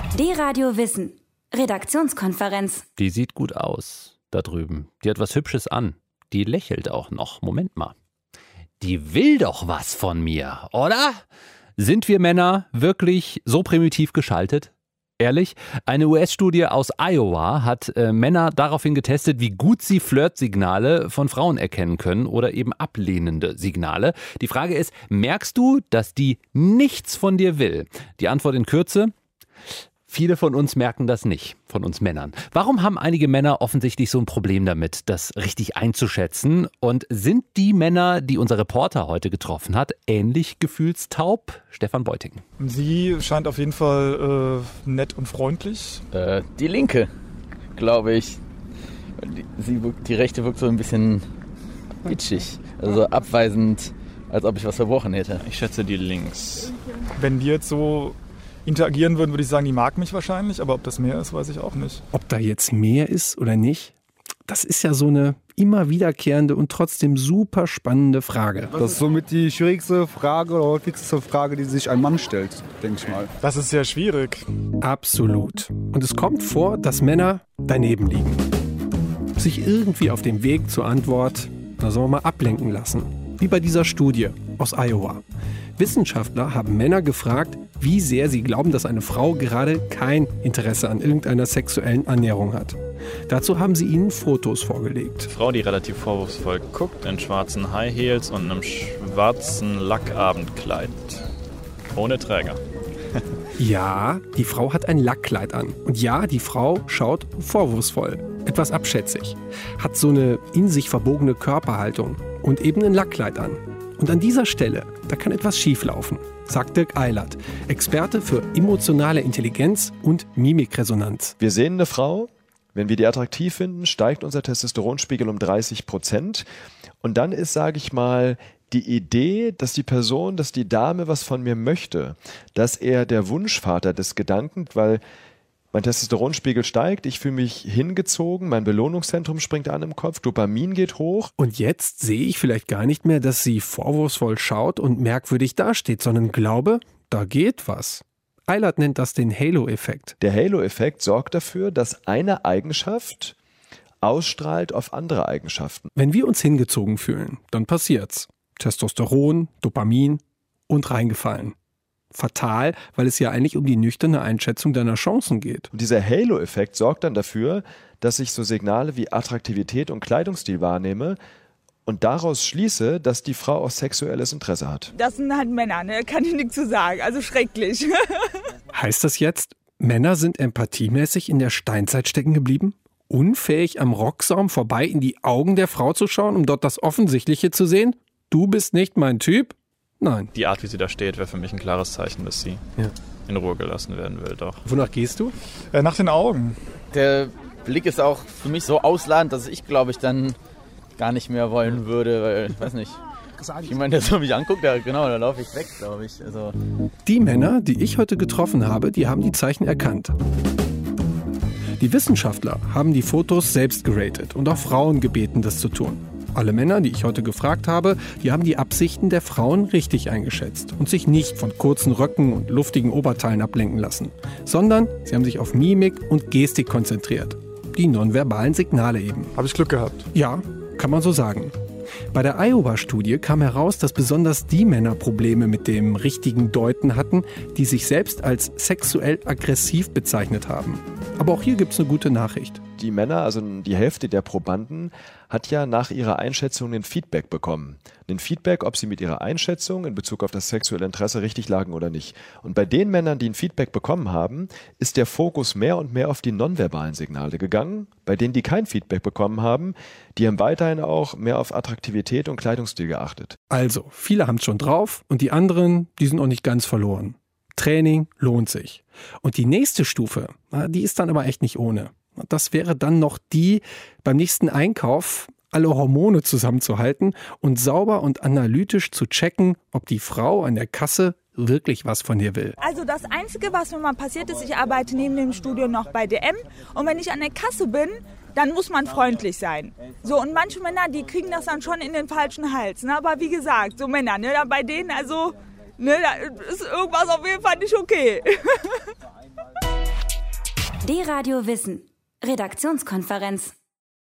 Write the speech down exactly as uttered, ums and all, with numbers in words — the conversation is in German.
D-Radio Wissen. Redaktionskonferenz. Die sieht gut aus, da drüben. Die hat was Hübsches an. Die lächelt auch noch. Moment mal. Die will doch was von mir, oder? Sind wir Männer wirklich so primitiv geschaltet? Ehrlich? Eine U S-Studie aus Iowa hat äh, Männer daraufhin getestet, wie gut sie Flirtsignale von Frauen erkennen können oder eben ablehnende Signale. Die Frage ist, merkst du, dass die nichts von dir will? Die Antwort in Kürze: Viele von uns merken das nicht, von uns Männern. Warum haben einige Männer offensichtlich so ein Problem damit, das richtig einzuschätzen? Und sind die Männer, die unser Reporter heute getroffen hat, ähnlich gefühlstaub? Stefan Beuting. Sie scheint auf jeden Fall äh, nett und freundlich. Äh, die Linke, glaube ich. Die, sie wirkt, die Rechte wirkt so ein bisschen bitchig, also abweisend, als ob ich was verbrochen hätte. Ich schätze die links. Wenn die jetzt so interagieren würden, würde ich sagen, die mag mich wahrscheinlich, aber ob das mehr ist, weiß ich auch nicht. Ob da jetzt mehr ist oder nicht, das ist ja so eine immer wiederkehrende und trotzdem super spannende Frage. Das ist somit die schwierigste Frage oder häufigste Frage, die sich ein Mann stellt, denke ich mal. Das ist sehr schwierig. Absolut. Und es kommt vor, dass Männer daneben liegen. Sich irgendwie auf dem Weg zur Antwort, da sollen wir mal ablenken lassen. Wie bei dieser Studie aus Iowa. Wissenschaftler haben Männer gefragt, wie sehr sie glauben, dass eine Frau gerade kein Interesse an irgendeiner sexuellen Annäherung hat. Dazu haben sie ihnen Fotos vorgelegt. Eine Frau, die relativ vorwurfsvoll guckt, in schwarzen High Heels und einem schwarzen Lackabendkleid. Ohne Träger. Ja, die Frau hat ein Lackkleid an. Und ja, die Frau schaut vorwurfsvoll, etwas abschätzig, hat so eine in sich verbogene Körperhaltung und eben ein Lackkleid an. Und an dieser Stelle, da kann etwas schieflaufen, sagt Dirk Eilert, Experte für emotionale Intelligenz und Mimikresonanz. Wir sehen eine Frau, wenn wir die attraktiv finden, steigt unser Testosteronspiegel um dreißig Prozent. Und dann ist, sage ich mal, die Idee, dass die Person, dass die Dame was von mir möchte, dass er der Wunschvater des Gedanken, weil mein Testosteronspiegel steigt, ich fühle mich hingezogen, mein Belohnungszentrum springt an im Kopf, Dopamin geht hoch. Und jetzt sehe ich vielleicht gar nicht mehr, dass sie vorwurfsvoll schaut und merkwürdig dasteht, sondern glaube, da geht was. Eilert nennt das den Halo-Effekt. Der Halo-Effekt sorgt dafür, dass eine Eigenschaft ausstrahlt auf andere Eigenschaften. Wenn wir uns hingezogen fühlen, dann passiert's. Testosteron, Dopamin und reingefallen. Fatal, weil es ja eigentlich um die nüchterne Einschätzung deiner Chancen geht. Und dieser Halo-Effekt sorgt dann dafür, dass ich so Signale wie Attraktivität und Kleidungsstil wahrnehme und daraus schließe, dass die Frau auch sexuelles Interesse hat. Das sind halt Männer, ne? Kann ich nichts zu sagen. Also schrecklich. Heißt das jetzt, Männer sind empathiemäßig in der Steinzeit stecken geblieben? Unfähig am Rocksaum vorbei in die Augen der Frau zu schauen, um dort das Offensichtliche zu sehen? Du bist nicht mein Typ? Nein. Die Art, wie sie da steht, wäre für mich ein klares Zeichen, dass sie ja. in Ruhe gelassen werden will, doch. Wonach gehst du? Äh, nach den Augen. Der Blick ist auch für mich so ausladend, dass ich, glaube ich, dann gar nicht mehr wollen würde, weil, ich weiß nicht, jemand, der so mich anguckt, da, genau, da laufe ich weg, glaube ich. Also. Die Männer, die ich heute getroffen habe, die haben die Zeichen erkannt. Die Wissenschaftler haben die Fotos selbst geratet und auch Frauen gebeten, das zu tun. Alle Männer, die ich heute gefragt habe, die haben die Absichten der Frauen richtig eingeschätzt und sich nicht von kurzen Röcken und luftigen Oberteilen ablenken lassen, sondern sie haben sich auf Mimik und Gestik konzentriert. Die nonverbalen Signale eben. Habe ich Glück gehabt? Ja, kann man so sagen. Bei der Iowa-Studie kam heraus, dass besonders die Männer Probleme mit dem richtigen Deuten hatten, die sich selbst als sexuell aggressiv bezeichnet haben. Aber auch hier gibt es eine gute Nachricht. Die Männer, also die Hälfte der Probanden, hat ja nach ihrer Einschätzung ein Feedback bekommen. Ein Feedback, ob sie mit ihrer Einschätzung in Bezug auf das sexuelle Interesse richtig lagen oder nicht. Und bei den Männern, die ein Feedback bekommen haben, ist der Fokus mehr und mehr auf die nonverbalen Signale gegangen. Bei denen, die kein Feedback bekommen haben, die haben weiterhin auch mehr auf Attraktivität und Kleidungsstil geachtet. Also, viele haben es schon drauf und die anderen, die sind noch nicht ganz verloren. Training lohnt sich. Und die nächste Stufe, die ist dann aber echt nicht ohne. Das wäre dann noch die, beim nächsten Einkauf alle Hormone zusammenzuhalten und sauber und analytisch zu checken, ob die Frau an der Kasse wirklich was von dir will. Also das Einzige, was mir mal passiert ist, ich arbeite neben dem Studio noch bei D M und wenn ich an der Kasse bin, dann muss man freundlich sein. So, und manche Männer, die kriegen das dann schon in den falschen Hals. Ne? Aber wie gesagt, so Männer, ne, bei denen, also, ne, da ist irgendwas auf jeden Fall nicht okay. D-Radio Wissen. Redaktionskonferenz.